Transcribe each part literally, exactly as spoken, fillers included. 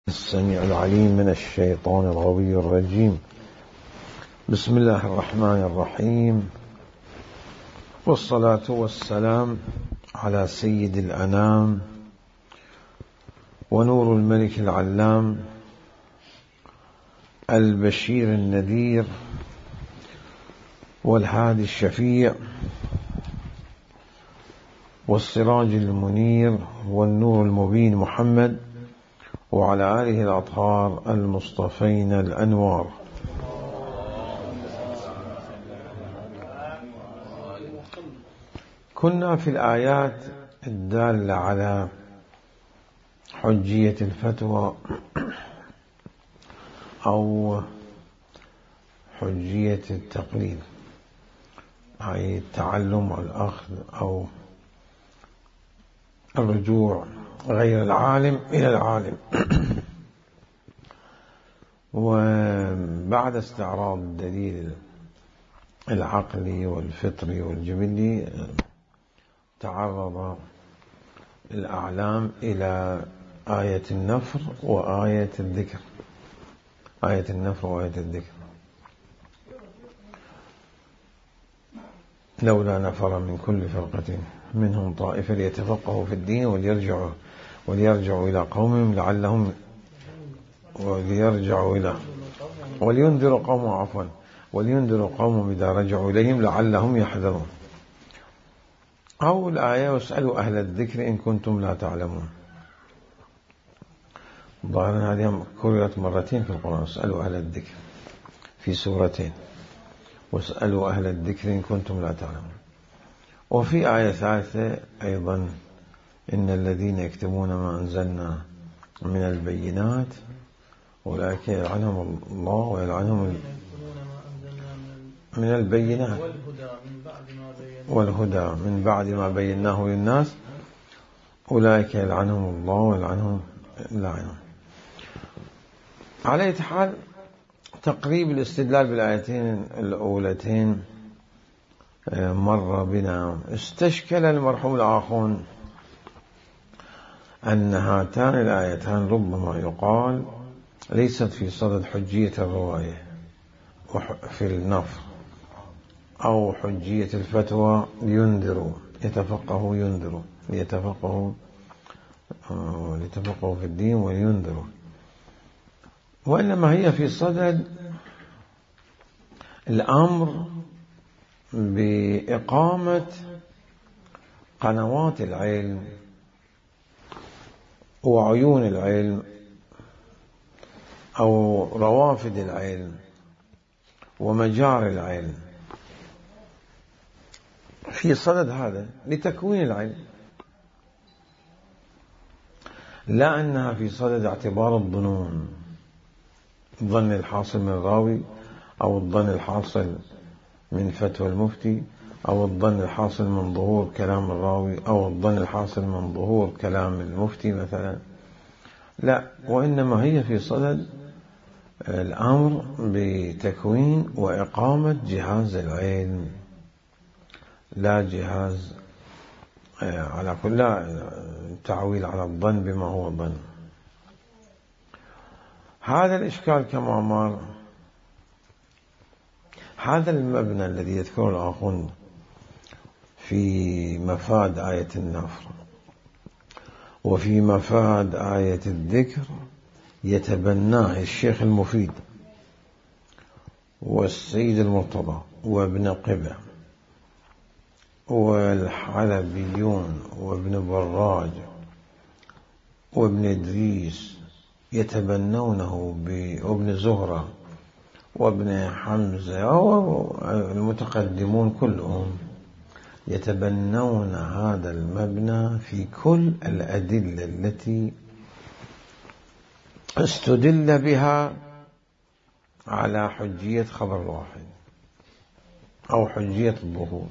السميع العليم من الشيطان الغوي الرجيم. بسم الله الرحمن الرحيم، والصلاة والسلام على سيد الأنام ونور الملك العلام البشير النذير والهادي الشفيع والسراج المنير والنور المبين محمد وعلى آله الأطهار المصطفين الأنوار. كنا في الآيات الدالة على حجية الفتوى أو حجية التقليد، أي التعلم والأخذ أو الرجوع غير العالم إلى العالم. وبعد استعراض الدليل العقلي والفطري والجبلي تعرض الأعلام إلى آية النفر وآية الذكر. آية النفر وآية الذكر: لولا نفر من كل فرقة منهم طائفة ليتفقهوا في الدين وليرجعوا وليرجعوا إلى قومهم لعلهم وليرجعوا إلى ولينذروا قومهم عفوا ولينذروا قومهم إذا رجعوا إليهم لعلهم يحذرون. أو الآية: واسألوا أهل الذكر إن كنتم لا تعلمون. ظاهرا هذه كررت مرتين في القرآن، اسألوا أهل الذكر في سورتين، واسألوا أهل الذكر إن كنتم لا تعلمون. وفي آية ثالثة أيضا: إن الذين يكتمون ما أنزلنا من البينات أولئك يلعنهم الله ويلعنهم من البينات والهدى من بعد ما بيناه للناس أولئك يلعنهم الله ويلعنهم اللعنون. على أي حال، تقريب الاستدلال بالآيتين الأولتين مر بنا. استشكل المرحوم الآخون أن هاتان الآيتان ربما يقال ليست في صدد حجية الرواية في النفر أو حجية الفتوى لينذروا يتفقهوا ينذروا ليتفقهوا ليتفقهوا في الدين ولينذروا، وإنما هي في صدد الأمر بإقامة قنوات العلم وعيون العلم أو روافد العلم ومجار العلم، في صدد هذا لتكوين العلم، لا أنها في صدد اعتبار الظنون، الظن الحاصل من الراوي أو الظن الحاصل من فتوى المفتي أو الظن الحاصل من ظهور كلام الراوي أو الظن الحاصل من ظهور كلام المفتي مثلا. لا، وإنما هي في صدد الأمر بتكوين وإقامة جهاز العلم، لا جهاز على كل تعويل على الظن بما هو ظن. هذا الإشكال كما مر. هذا المبنى الذي يذكره الآخون في مفاد آية النفر وفي مفاد آية الذكر يتبناه الشيخ المفيد والسيد المرتضى وابن قبة والحلبيون وابن براج وابن إدريس، يتبنونه وابن زهرة وابن حمزة والمتقدمون كلهم يتبنون هذا المبنى في كل الأدلة التي استدل بها على حجية خبر الواحد أو حجية الظهور.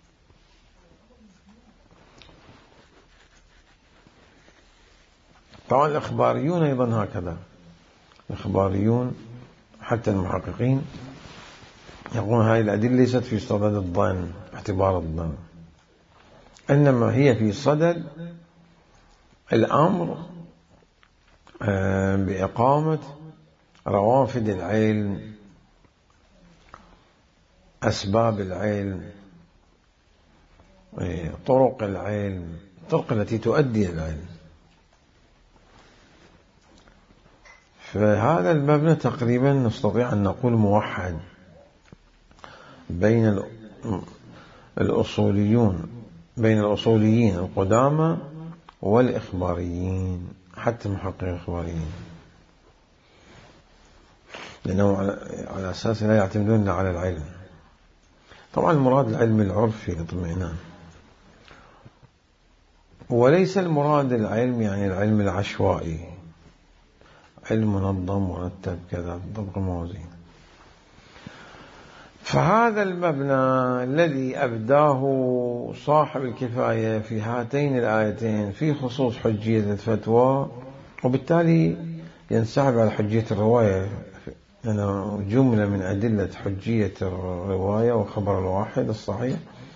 طبعا الإخباريون أيضا هكذا، الإخباريون حتى المحققين يقولون هذه الأدلة ليست في صدد الظن اعتبار الظن، إنما هي في صدد الأمر بإقامة روافد العلم، أسباب العلم، طرق العلم، الطرق التي تؤدي إلى العلم. فهذا المبنى تقريبا نستطيع أن نقول موحد بين الأصوليون بين الأصوليين القدامى والإخباريين، حتى محقق الإخباريين، لأنه على أساس لا يعتمدون على العلم. طبعا المراد العلم العرفي الاطمئنان، وليس المراد العلم يعني العلم العشوائي، علم منظم مرتب كذا طبق موازين. فهذا المبنى الذي أبداه صاحب الكفاية في هاتين الآيتين في خصوص حجية الفتوى، وبالتالي ينسحب على حجية الرواية، لأنه جملة من أدلة حجية الرواية وخبر الواحد الصحيح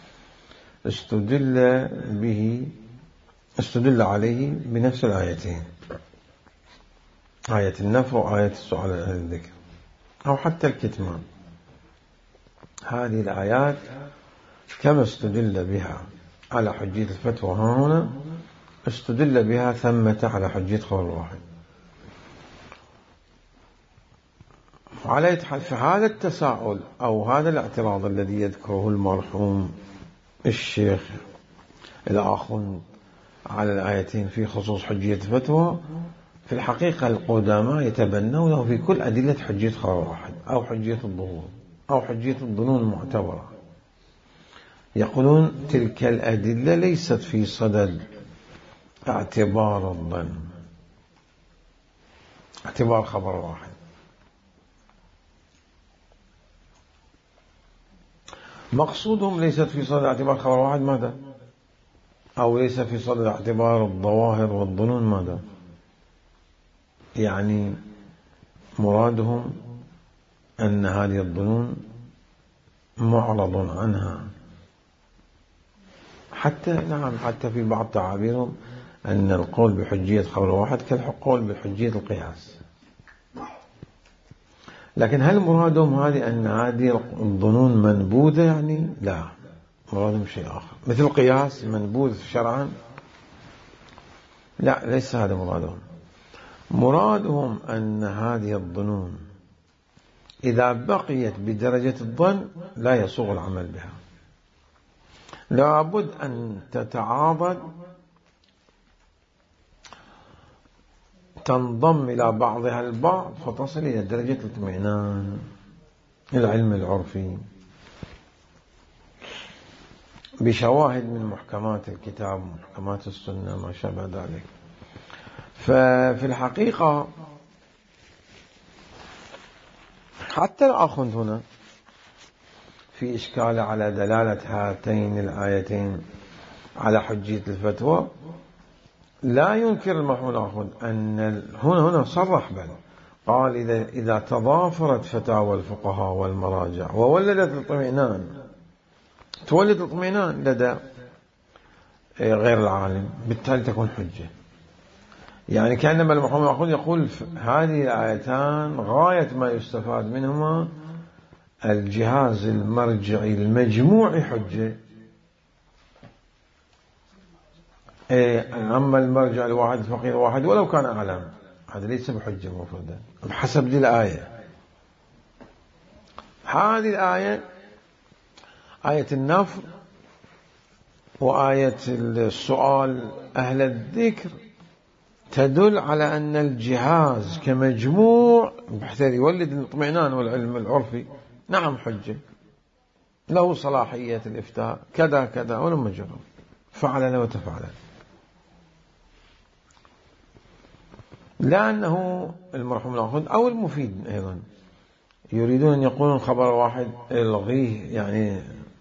استدل به استدل عليه بنفس الآيتين، آية النفي وآية السؤال عن الذكر أو حتى الكتمان. هذه الآيات كما استدل بها على حجية الفتوى هنا استدل بها ثمة على حجية خبر الواحد. على يتحل في هذا التساؤل أو هذا الاعتراض الذي يذكره المرحوم الشيخ الآخوند على الآيتين في خصوص حجية الفتوى، في الحقيقة القدامى يتبنونه في كل أدلة حجية خبر الواحد أو حجية الظهور أو حجية الظنون المعتبرة. يقولون تلك الأدلة ليست في صدد اعتبار الظن، اعتبار خبر واحد. مقصودهم ليست في صدد اعتبار خبر واحد ماذا؟ أو ليس في صدد اعتبار الظواهر والظنون ماذا؟ يعني مرادهم أن هذه الظنون معرض عنها، حتى نعم حتى في بعض تعابيرهم أن القول بحجية خبر واحد كالقول بحجية القياس. لكن هل مرادهم هذه أن هذه الظنون منبوذة؟ يعني لا، مرادهم شيء آخر، مثل القياس منبوذ شرعا، لا ليس هذا مرادهم. مرادهم أن هذه الظنون إذا بقيت بدرجة الظن لا يسوغ العمل بها، لابد أن تتعاضد تنضم إلى بعضها البعض فتصل إلى درجة الاطمئنان، العلم العرفي، بشواهد من محكمات الكتاب ومحكمات السنة ما شابه ذلك. ففي الحقيقة حتى الآخوند هنا في إشكال على دلالة هاتين الآيتين على حجية الفتوى، لا ينكر المرحوم الآخوند أن هنا هنا صرح بل قال إذا إذا تضافرت فتاوى الفقهاء والمراجع وولدت الاطمئنان، تولد الاطمئنان لدى غير العالم، بالتالي تكون حجة. يعني كأنما المرحوم الآخوند يقول هذه الآيتان غاية ما يستفاد منهما الجهاز المرجعي المجموعي حجة، أما المرجع الواحد الفقيه الواحد ولو كان أعلم هذا ليس بحجة مفردة بحسب دي الآية. هذه الآية آية النفر وآية السؤال أهل الذكر تدل على أن الجهاز كمجموع بحيث يولد الاطمئنان والعلم العرفي نعم حجة، له صلاحية الإفتاء كذا كذا ولم يجرب فعلنا وتفعلنا. لأنه المرحوم الآخوند أو المفيد أيضا يريدون أن يقولون خبر واحد الغيه، يعني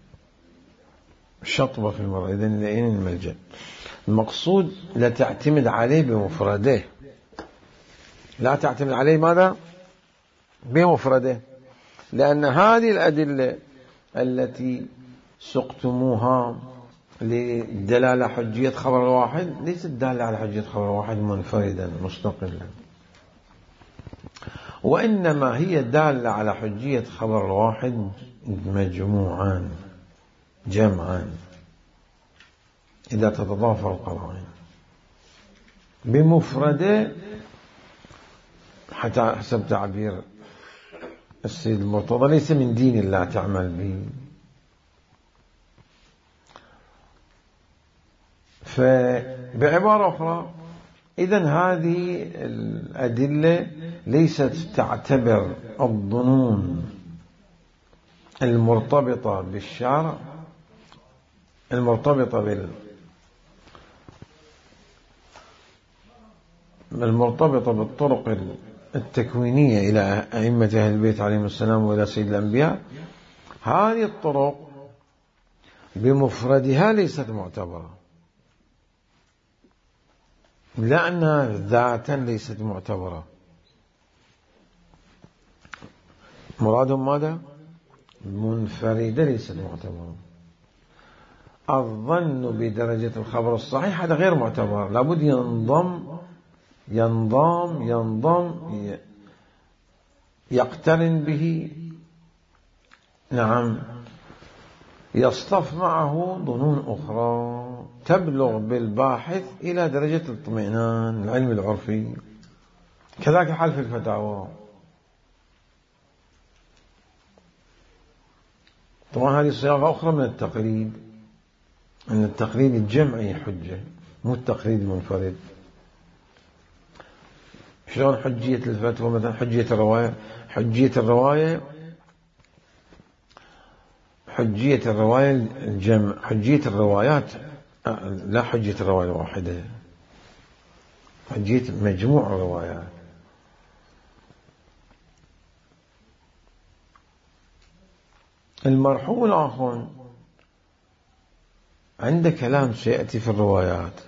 شطبة في المرة، إذن لأين الملجأ؟ المقصود لا تعتمد عليه بمفرده، لا تعتمد عليه ماذا؟ بمفرده، لأن هذه الأدلة التي سقتموها لدلالة حجية خبر الواحد ليست دالة على حجية خبر الواحد منفردا مستقلا، وإنما هي دالة على حجية خبر الواحد مجموعان جمعان إذا تتضافر القرائن. بمفردة حتى حسب تعبير السيد المرتضى ليس من دين الله تعمل به. فبعبارة أخرى إذن هذه الأدلة ليست تعتبر الظنون المرتبطة بالشرع المرتبطة بال المرتبطة بالطرق التكوينية إلى أئمة أهل البيت عليهم السلام وإلى سيد الأنبياء. هذه الطرق بمفردها ليست معتبرة، لأنها ذاتا ليست معتبرة. مرادهم ماذا؟ منفردة ليست معتبرة. الظن بدرجة الخبر الصحيح هذا غير معتبر، لابد ينضم ينضم ينضم يقترن به، نعم، يصطف معه ظنون أخرى تبلغ بالباحث إلى درجة الاطمئنان العلم العرفي. كذلك الحال في الفتاوى. طبعا هذه صياغة أخرى من التقليد، أن التقليد الجمعي حجة مو التقليد المنفرد. شلون حجية الفتوى مثلا؟ حجية الرواية حجية الرواية حجية الرواية الجمع حجية الروايات لا حجية الرواية الواحدة، حجية مجموع الروايات. المرحوم الآخر عنده كلام سيأتي في الروايات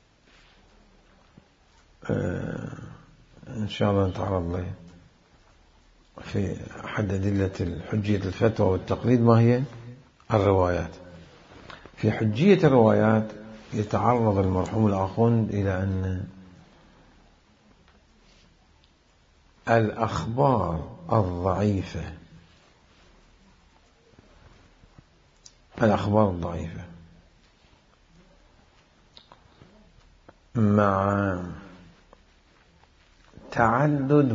آه إن شاء الله نتعرض له في أحد أدلة حجية الفتوى والتقليد. ما هي الروايات؟ في حجية الروايات يتعرض المرحوم الآخوند إلى أن الأخبار الضعيفة الأخبار الضعيفة مع تعدد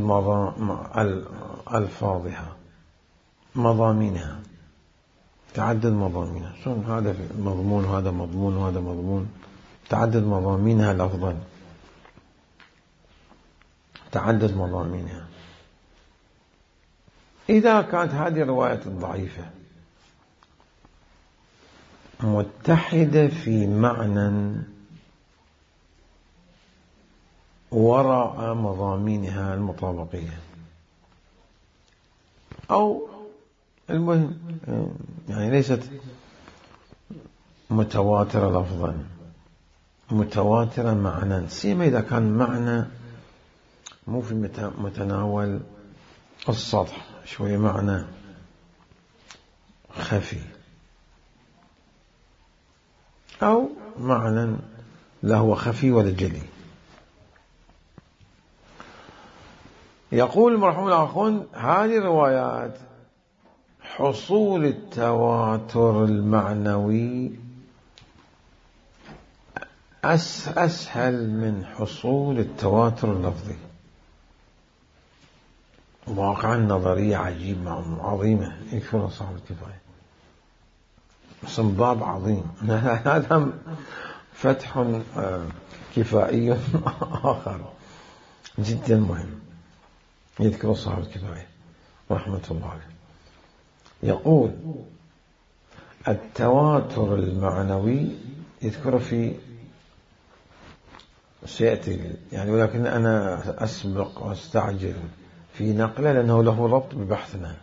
ألفاظها مضامينها تعدد مضامينها شلون هذا مضمون وهذا مضمون وهذا مضمون، تعدد مضامينها لفظا، تعدد مضامينها. إذا كانت هذه الروايات الضعيفة متحدة في معنى وراء مضامينها المطابقية، أو المهم يعني ليست متواترة لفظا متواترة معنى، سيما إذا كان معنى مو في متناول السطح، شوية معنى خفي، أو معنى لا هو خفي ولا جلي. يقول المرحوم الآخوند هذه الروايات حصول التواتر المعنوي أسهل من حصول التواتر اللفظي. واقعا نظرية عجيبة عظيمة يكفر صاحب الكفاية، استنباط عظيم. هذا فتح كفائي آخر جدا مهم يذكر صاحب الكفاية رحمة الله عليه. يقول التواتر المعنوي يذكر في سيأتي يعني، ولكن أنا أسبق وأستعجل في نقله لأنه له ربط ببحثنا.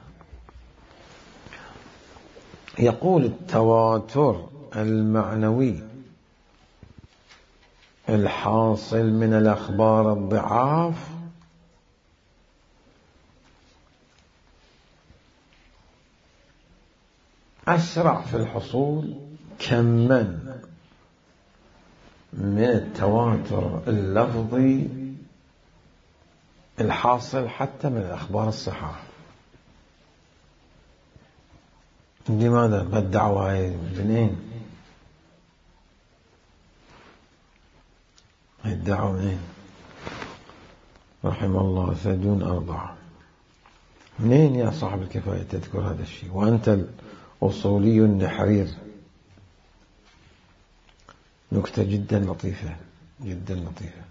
يقول التواتر المعنوي الحاصل من الأخبار الضعاف أسرع في الحصول كما من التواتر اللفظي الحاصل حتى من الأخبار الصحاح. لماذا بالدعوة هاي منين؟ الدعوة منين؟ رحم الله ثدون أربعة. منين يا صاحب الكفاية تذكر هذا الشيء وأنت الأصولي النحرير؟ نكتة جدا لطيفة جدا لطيفة،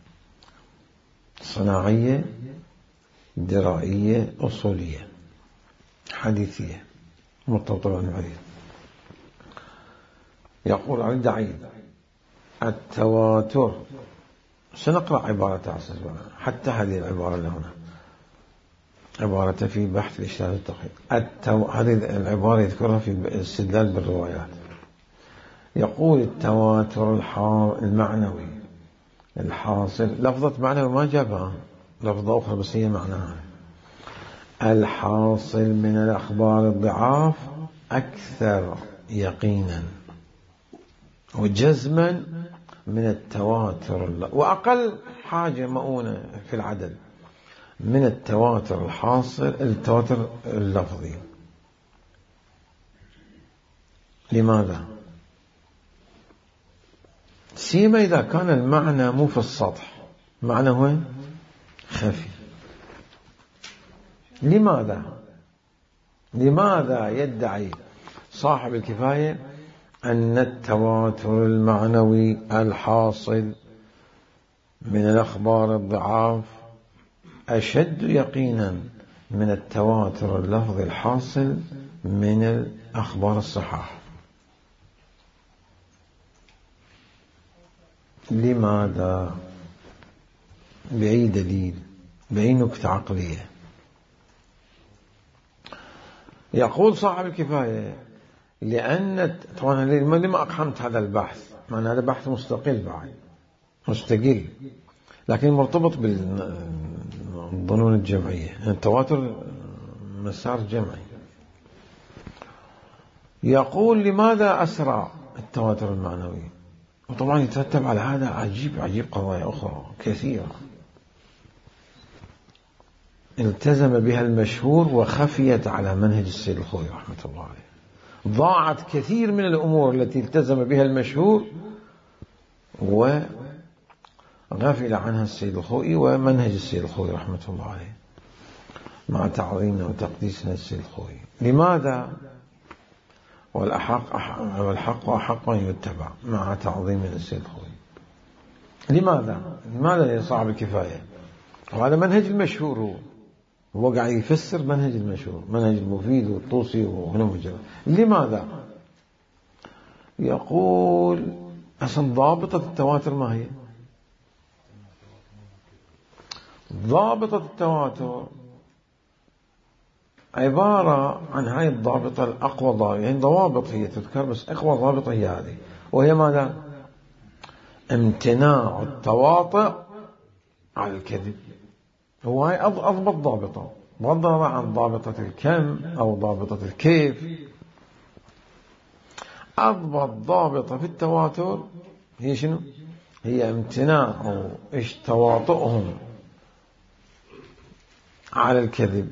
صناعية درائية أصولية حديثية مرتبطة بالحديث. يقول علي الدعيد: التواتر. سنقرأ عبارة عسس حتى هذه العبارة هنا، عبارة في بحث الإشتراك التقييد. التو... هذه العبارة يذكرها في الاستدلال بالروايات. يقول: التواتر الحا... المعنوي الحاصل. لفظة معنوي ما جابها، لفظة أخرى بس هي معناها. الحاصل من الأخبار الضعاف أكثر يقينا وجزما من التواتر، وأقل حاجة مؤونة في العدد من التواتر الحاصل التواتر اللفظي. لماذا؟ سيما إذا كان المعنى مو في السطح، معنى هو خفي. لماذا؟ لماذا يدعي صاحب الكفاية أن التواتر المعنوي الحاصل من الأخبار الضعاف أشد يقينا من التواتر اللفظي الحاصل من الأخبار الصحاح؟ لماذا؟ بأي دليل؟ بأي نكتة عقلية؟ يقول صاحب الكفاية: لأن طبعا لما أقحمت هذا البحث، معنى هذا بحث مستقل بعد مستقل لكن مرتبط بالظنون الجمعية، التواتر مسار جمعي. يقول: لماذا أسرع التواتر المعنوي؟ وطبعا يترتب على هذا عجيب عجيب قضايا أخرى كثيرة التزم بها المشهور وخفيت على منهج السيد الخوئي رحمة الله عليه. ضاعت كثير من الأمور التي التزم بها المشهور وغفل عنها السيد الخوئي ومنهج السيد الخوئي رحمة الله عليه، مع تعظيمنا وتقديسنا السيد الخوئي. لماذا؟ والأحق والحق أحق أن يتبع مع تعظيمنا السيد الخوئي. لماذا؟ لماذا يا صاحب الكفاية؟ وهذا منهج المشهور، هو هو قاعد يفسر منهج المشهور، منهج المفيد والطوسي وهنا مجرد. لماذا؟ يقول: أصلا ضابطة التواتر ما هي؟ ضابطة التواتر عبارة عن هاي الضابطة الأقوى ضابطة، يعني ضوابط هي تذكر بس أقوى ضابطة هي هذه، وهي ماذا؟ امتناع التواطؤ على الكذب. هو هاي أضبط ضابطة بغض النظر عن ضابطة الكم أو ضابطة الكيف. أضبط ضابطة في التواتر هي شنو؟ هي امتناع أو إيش تواطؤهم على الكذب،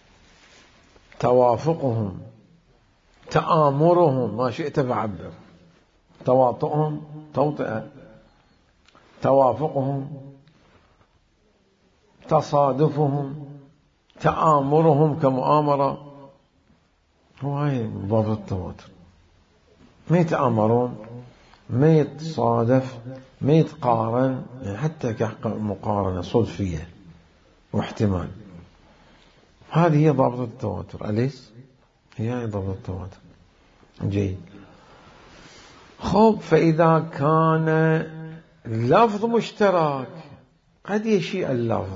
توافقهم، تآمرهم، ما شئت فعبر. تواطؤهم توطئة، توافقهم، تصادفهم، تآمرهم كمؤامرة. هو هاي ضابط التواتر. ما يتآمرون، ما يتصادف، ما يتقارن، يعني حتى كمقارنة صدفية واحتمال. هذه هي ضابط التواتر. أليس؟ هي هي ضابط التواتر. جيد. خب، فإذا كان لفظ مشترك قد يشيء اللفظ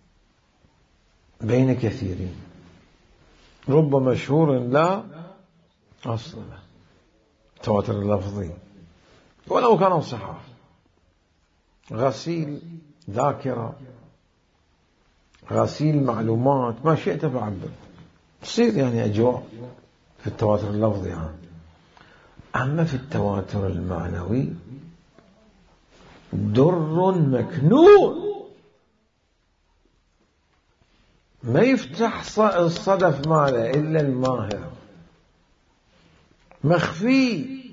بين كثيرين، رب مشهور لا أصل له، تواتر اللفظي ولو كانوا صحاح، غسيل ذاكرة، غسيل معلومات، ما شئت فعبر. تصير يعني أجواء في التواتر اللفظي يعني. أما في التواتر المعنوي در مكنون ما يفتح الصدف ماله إلا الماهر، مخفي.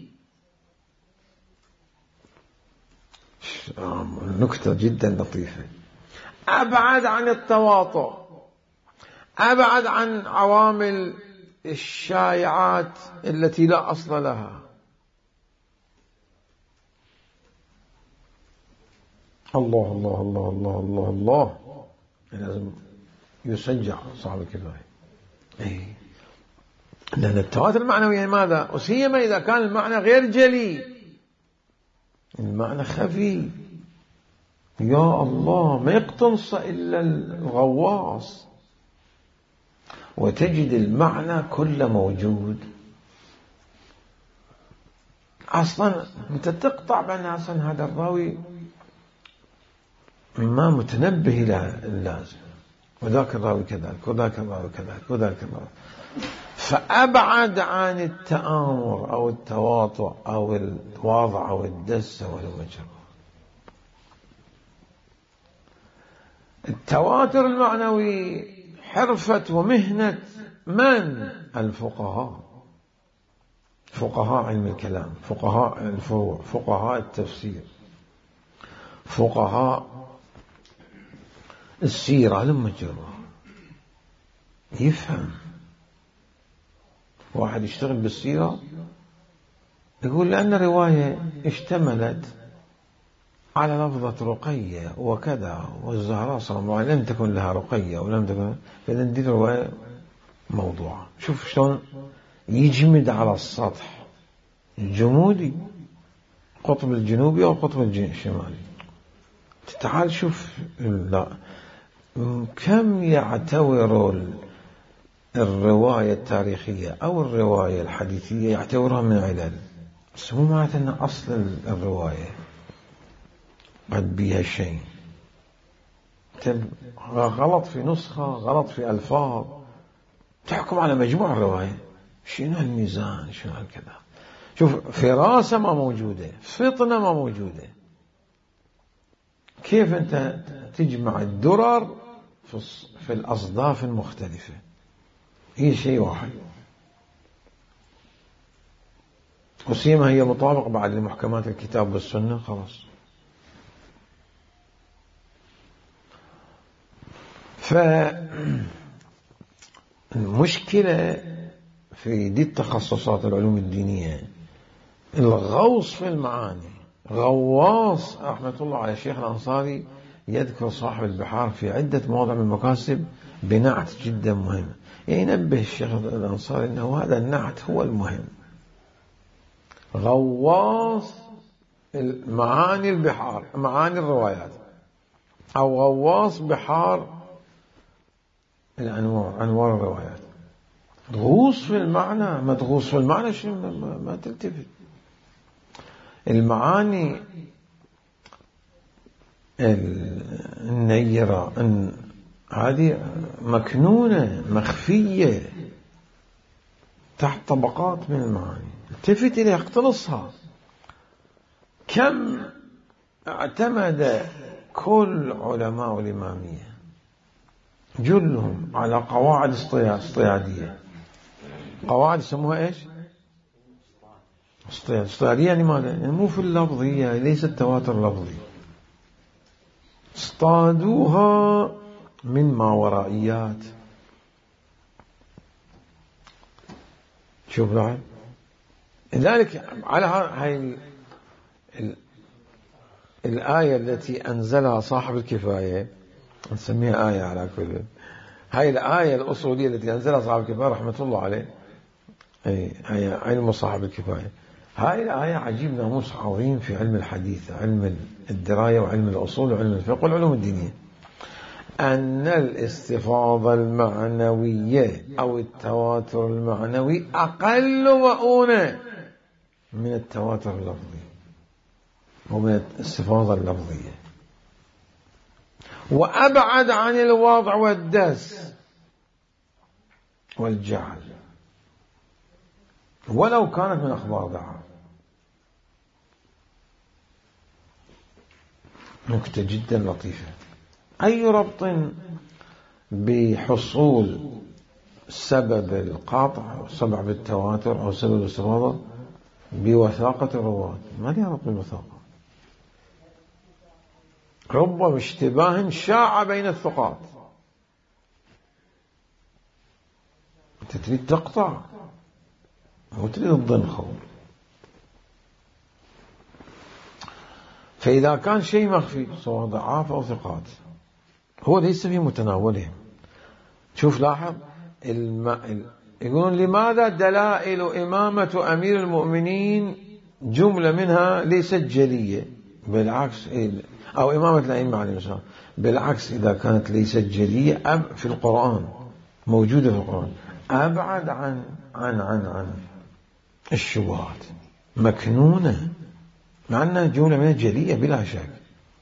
نكتة جدا لطيفة. أبعد عن التواطؤ، أبعد عن عوامل الشائعات التي لا أصل لها. الله الله الله الله الله الله، لازم يشجع صاحب الكفاية. إيه؟ لأن التواتر المعنوي ماذا؟ وسيما إذا كان المعنى غير جلي، المعنى خفي. يا الله، ما يقتنص إلا الغواص، وتجد المعنى كله موجود. أصلا أنت تقطع بأن أصلا هذا الراوي ما متنبه إلى اللازم، وذاك الراوي كذلك وذاك الراوي كذلك وذاك الراوي. فأبعد عن التآمر أو التواطؤ أو الوضع أو الدس والمجر. التواتر المعنوي حرفة ومهنة من؟ الفقهاء، فقهاء علم الكلام، فقهاء الفروع، فقهاء التفسير، فقهاء السيرة لما جرى. يفهم واحد يشتغل بالسيرة يقول لأن الرواية اشتملت على لفظة رقية وكذا، والزهراء صلى الله عليه وسلم لم تكن لها رقية ولم تكن، فإذن دي الرواية موضوعة. شوف شلون يجمد على السطح، الجمودي، قطب الجنوبي أو قطب الشمالي. تعال شوف لا كم يعتبر الرواية التاريخية أو الرواية الحديثية يعتبرها من علل، بس مو معناته أن أصل الرواية قد بيها شيء. غلط في نسخة، غلط في ألفاظ، تحكم على مجموع الرواية. شنو الميزان، شنو هالكذا. شوف فراسة ما موجودة، فطنة ما موجودة. كيف أنت تجمع الدرر في الأصداف المختلفة؟ هي شيء واحد، وسيما هي مطابق بعد لمحكمات الكتاب والسنة. خلاص. فالمشكلة في دي التخصصات العلوم الدينية الغوص في المعاني. غواص رحمة الله على الشيخ الأنصاري يذكر صاحب البحار في عدة مواضع من المكاسب بنعت جدا مهم. ينبه الشيخ الأنصاري أنه هذا النعت هو المهم. غواص معاني البحار، معاني الروايات، أو غواص بحار الأنوار، أنوار الروايات. غوص في المعنى، ما تغوص في المعنى شيء ما, ما تلتفت. المعاني النيرة هذه مكنونة مخفية تحت طبقات من المعاني، التفت إليها اقتنصها. كم اعتمد كل علماء الإمامية جلهم على قواعد اصطيادية. قواعد يسموها ايش؟ اصطيادية. يعني ماذا؟ يعني مو في اللفظية، ليس التواتر لفظي، اصطادوها من ماورائيات. شوف بعد لذلك على هاي الآية التي أنزلها صاحب الكفاية، نسميها آية على كل، هاي الآية الأصولية التي أنزلها صاحب الكفاية رحمة الله عليه، أي هي علم صاحب الكفاية. هاي الآية عجيب ناموس عظيم في علم الحديث، علم الدراية وعلم الأصول وعلم الفقه والعلوم الدينية، أن الاستفاضة المعنوية أو التواتر المعنوي أقل مؤونة من التواتر اللفظي ومن الاستفاضة اللفظية، وأبعد عن الوضع والدس والجعل ولو كانت من أخبار ضعاف. نكتة جدا لطيفة. أي ربط بحصول سبب القاطع، سبب التواتر أو سبب الاستفاضة بوثاقة الرواة، ما لي علاقة بالوثاقة. ربما اشتباه شاع بين الثقات، أنت تريد تقطع أو تريد تضنخ. فإذا كان شيء مخفي سواء ضعاف أو ثقات هو ليس في متناولهم. شوف لاحظ الم... يقولون لماذا دلائل إمامة أمير المؤمنين جملة منها ليست جلية، بالعكس، أو إمامة الأئمة عليهم السلام بالعكس، إذا كانت ليست جلية أب في القرآن موجودة في القرآن أبعد عن عن عن عن الشبهات، مكنونة، مع أنها جملة منها جلية بلا شك.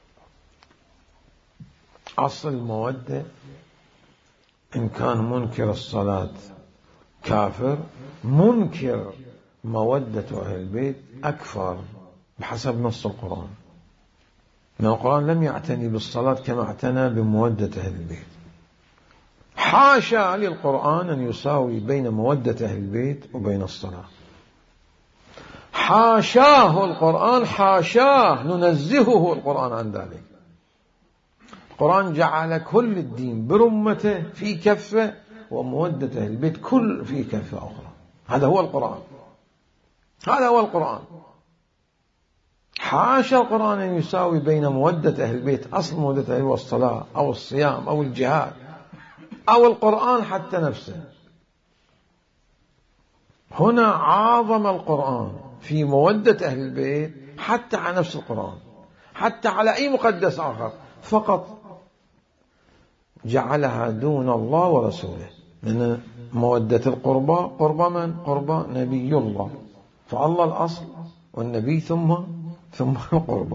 أصل المودة إن كان منكر الصلاة كافر، منكر مودة أهل البيت أكفر بحسب نص القرآن، لأن القرآن لم يعتني بالصلاة كما اعتنى بمودة أهل البيت. حاشا للقرآن أن يساوي بين مودة أهل البيت وبين الصلاة، حاشاه القرآن، حاشاه، ننزهه القرآن عن ذلك. القرآن جعل كل الدين برمته في كفة، ومودة أهل البيت كل في كفة أخرى. هذا هو القرآن، هذا هو القرآن. حاشا القرآن أن يساوي بين مودة أهل البيت، أصل مودة أهل البيت والصلاة أو الصيام أو الجهاد أو القرآن حتى نفسه. هنا عاظم القرآن في مودة أهل البيت حتى على نفس القرآن، حتى على أي مقدس آخر، فقط جعلها دون الله ورسوله، لأن مودة القربى قربى من؟ قربى نبي الله، فالله الأصل والنبي ثم ثم القربى.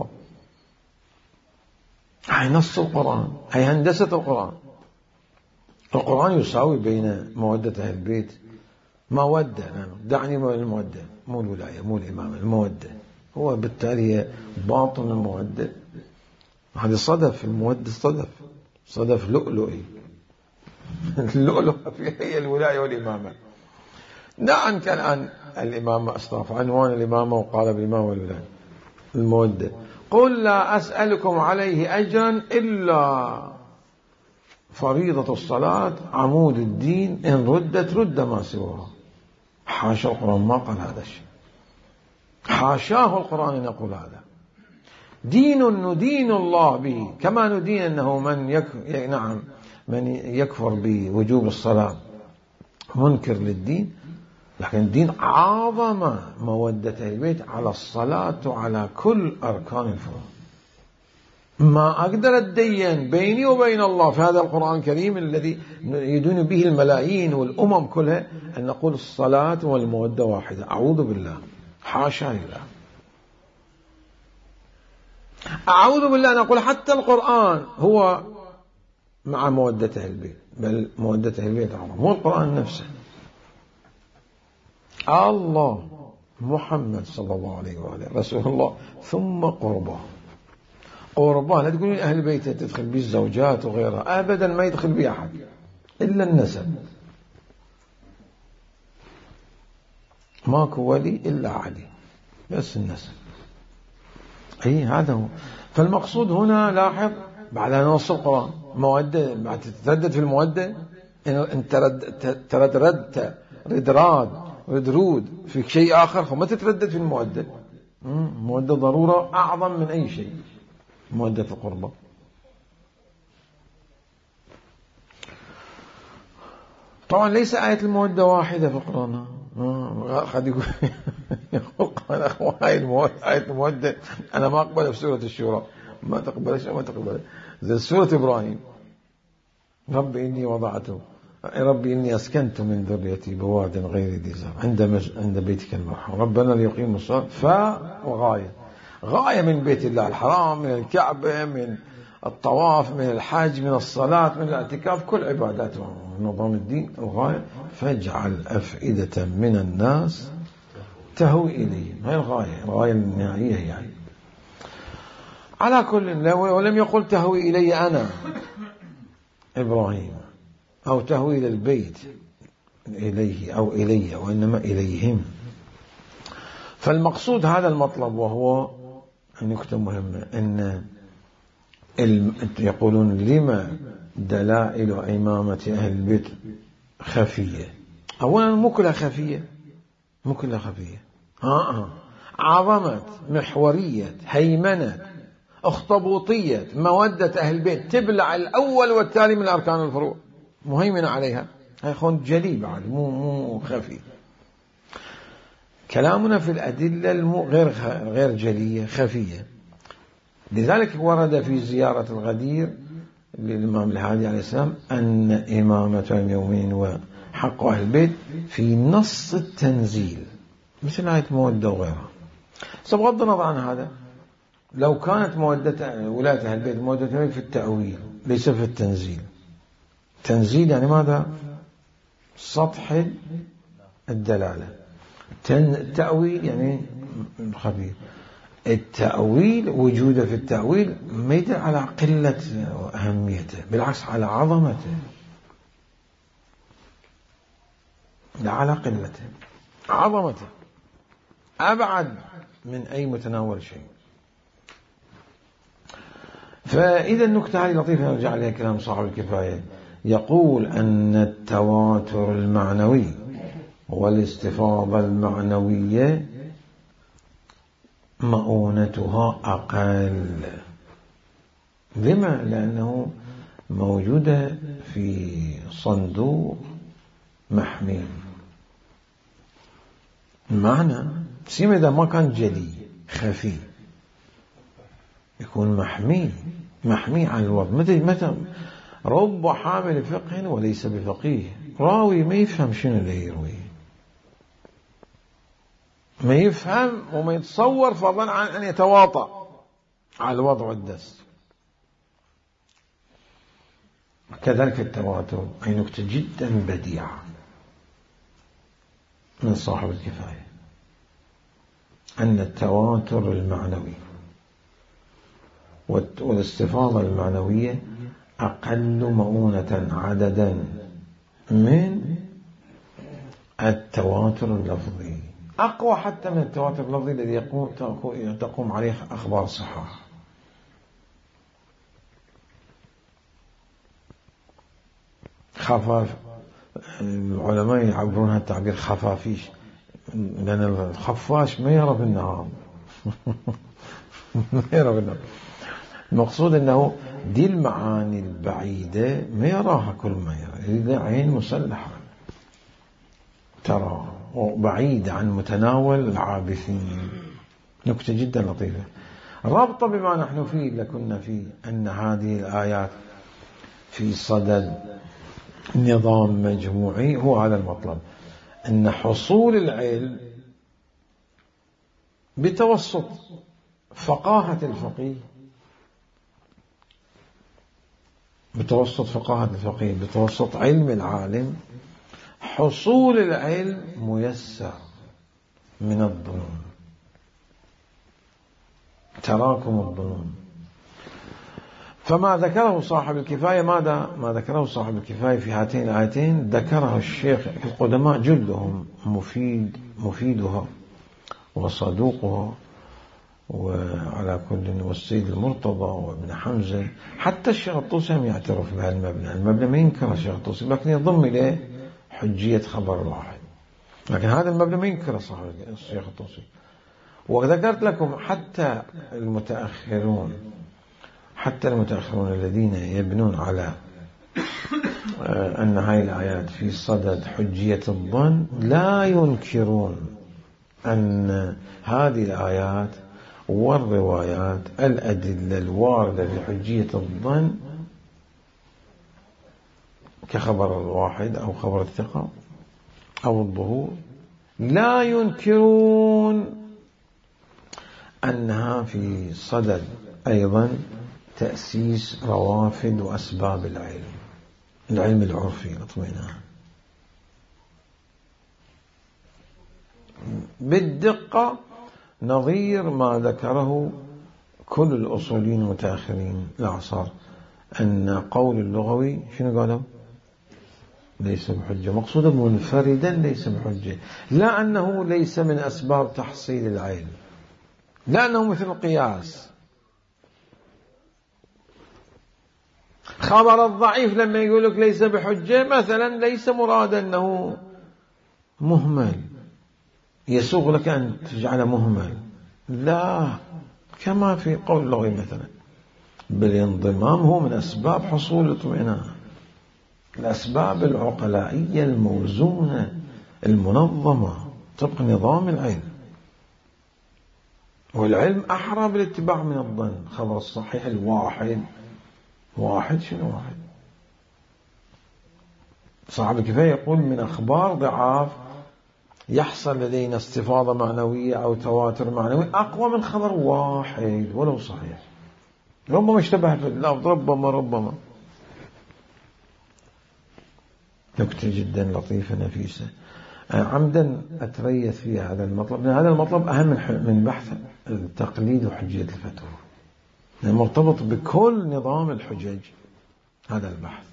هاي نص القرآن، هاي هندسة القرآن. القرآن يساوي بين مودة أهل البيت، مودة، دعني من المودة، مو الولاية مو الإمامة، المودة. هو بالتالي باطن المودة، هذا صدف المودة، صدف صدف لؤلؤي اللؤلؤ هي الولاية والإمامة. نعم كان عن الإمامة أصطاف عنوان الإمامة وقال بالإمامة والولاية المودة. قل لا أسألكم عليه أجرا إلا فريضة الصلاة عمود الدين، إن ردت رد ما سواها. حاشا القرآن ما قال هذا الشيء، حاشاه القرآن أن يقول هذا. دين ندين الله به، كما ندين أنه من يك... نعم من يكفر بوجوب الصلاة منكر للدين، لكن الدين عظم مودة البيت على الصلاة وعلى كل أركان الفروض. ما أقدر أتدين بيني وبين الله في هذا القرآن الكريم الذي يدين به الملايين والأمم كلها أن نقول الصلاة والمودة واحدة. أعوذ بالله، حاشا لله، أعوذ بالله أن أقول حتى القرآن هو مع مودة أهل البيت، بل مودة أهل البيت أعظم، هو القرآن نفسه. الله محمد صلى الله عليه وآله رسول الله، ثم قرباه. قرباه لا تقولين أهل بيته تدخل به الزوجات وغيرها، أبدا ما يدخل به أحد إلا النسب، ماكو ولي إلا علي، بس النسب. أي هذا هو. فالمقصود هنا لاحظ بعد أن نص القرآن مودة، بعد تتردد في المودة، إن ترددت ردراد ردرود في شيء آخر فما تتردد في المودة. مودة ضرورة أعظم من أي شيء، مودة القربة. طبعا ليس آية المودة واحدة في القرآن، قد يقول يقول هاي المودة، آية المودة أنا ما أقبلها في سورة الشورى، ما تقبلش ما تقبلها زي سورة إبراهيم، ربي إني وضعته، ربي إني أسكنت من ذريتي بواد غير ذي زرع عند مج... عند بيتك المحرم ربنا ليقيموا الصلاة، ف وغاية غاية من بيت الله الحرام، من الكعبة، من الطواف، من الحج، من الصلاة، من الاعتكاف، كل عبادات نظام الدين الغاية. فاجعل أفئدة من الناس تهوي إليهم، هي الغاية، الغاية النهائية يعني. على كل، ولم يقل تهوي إلي أنا إبراهيم، أو تهويل البيت إليه أو إليه، وإنما إليهم. فالمقصود هذا المطلب، وهو نكتة مهمة، أن يقولون لما دلائل إمامة أهل البيت خفية. أولا مو كلها خفية، مو كلها خفية. ها ها عظمة، محورية، هيمنة، اخطبوطية، مودة أهل البيت تبلع الأول والتالي من أركان الفروع، مهيمنة عليها. هيكون جلي بعد، مو مو خفي. كلامنا في الأدلة المو غير غير جلية، خفية. لذلك ورد في زيارة الغدير للإمام الهادي عليه السلام أن إمامة المؤمنين وحق أهل البيت في نص التنزيل، مثل آية مودة وغيرها. بغض النظر عن هذا، لو كانت مودة ولاية أهل البيت مودة في التأويل ليس في التنزيل. تنزيل يعني ماذا؟ سطح الدلالة. التأويل يعني خفيف. التأويل وجوده في التأويل ما يدل على قلة أهميته، بالعكس على عظمته، لا على قلته، عظمته أبعد من أي متناول شيء. فإذا النكتة هذه لطيفة نرجع عليها كلام صاحب الكفاية، يقول أن التواتر المعنوي والاستفاضة المعنوية مؤونتها أقل. لما؟ لأنه موجودة في صندوق محمي. المعنى سيما إذا ما كان جلي خفي يكون محمي، محمي عن الوضع. متى متى رب حامل فقه وليس بفقيه، راوي ما يفهم شنو اللي يروي، ما يفهم وما يتصور، فضلا عن أن يتواطأ على الوضع والدس. كذلك التواتر أي نكتة جدا بديعة من صاحب الكفاية، أن التواتر المعنوي والاستفاضة المعنوية أقل مؤونة عددا من التواتر اللفظي، أقوى حتى من التواتر اللفظي الذي يقوم تقوم عليه أخبار صحاح. خفاف، العلماء يعبرونها التعبير خفافيش، لأن الخفاش ما يرى بالنهار ما يرى بالنهار. المقصود أنه دي المعاني البعيدة ما يراها كل ما يرى، إذا عين مسلحة ترى وبعيدة عن متناول العابثين. نكتة جدا لطيفة رابطة بما نحن فيه لكنا فيه، أن هذه الآيات في صدد نظام مجموعي. هو هذا المطلب، أن حصول العلم بتوسط فقاهة الفقيه، بتوسط فقاهة الفقيه، بتوسط علم العالم، حصول العلم ميسر من الظنون، تراكم الظنون. فما ذكره صاحب الكفاية، ماذا ما ذكره صاحب الكفاية في هاتين الآيتين ذكره الشيخ القدماء جلهم مفيد مفيدها وصدوقها، وعلى كل والسيد المرتضى وابن حمزة، حتى الشيخ الطوسي هم يعترف بهذا المبنى. المبنى ما ينكر الشيخ الطوسي، لكن يضم إليه حجية خبر الواحد، لكن هذا المبنى ما ينكر صاحب الشيخ الطوسي. وذكرت لكم حتى المتأخرون حتى المتأخرون الذين يبنون على أن هاي الآيات في صدد حجية الظن لا ينكرون أن هذه الآيات والروايات الأدلة الواردة في حجية الظن كخبر الواحد أو خبر الثقة أو الظهور، لا ينكرون أنها في صدد أيضا تأسيس روافد وأسباب العلم، العلم العرفي الاطمئنان بالدقة، نظير ما ذكره كل الأصوليين المتأخرين الأعصار، أن قول اللغوي شنو قالوا؟ ليس بحجة، مقصودا منفردا ليس بحجة، لا أنه ليس من أسباب تحصيل العلم، لا أنه مثل القياس. خبر الضعيف لما يقول لك ليس بحجة مثلا ليس مراد أنه مهمل، يسوغ لك أن تجعل مهمل، لا، كما في قول اللغوي مثلا بالانضمام هو من أسباب حصول الاطمئنان، الأسباب العقلائية الموزونة المنظمة طبق نظام العلم، والعلم أحرى بالاتباع من الظن. خبر الصحيح الواحد، واحد شنو واحد؟ صاحب الكفاية يقول من أخبار ضعاف يحصل لدينا استفاضة معنوية أو تواتر معنوي أقوى من خبر واحد ولو صحيح، ربما اشتبه في اللفظ، ربما ربما نكتة جدا لطيفة نفيسة. عمدا أتريث فيها هذا المطلب، لأن هذا المطلب أهم من بحث التقليد وحجية الفتوى، يعني مرتبط بكل نظام الحجج هذا البحث،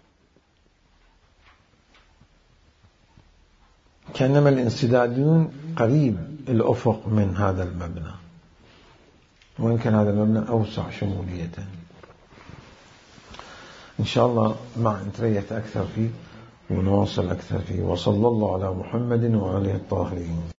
كأنما الانسداديون قريب الأفق من هذا المبنى، وإن كان هذا المبنى أوسع شمولية. إن شاء الله مع نتريث أكثر فيه ونواصل أكثر فيه. وصلى الله على محمد وعلى آله الطاهرين.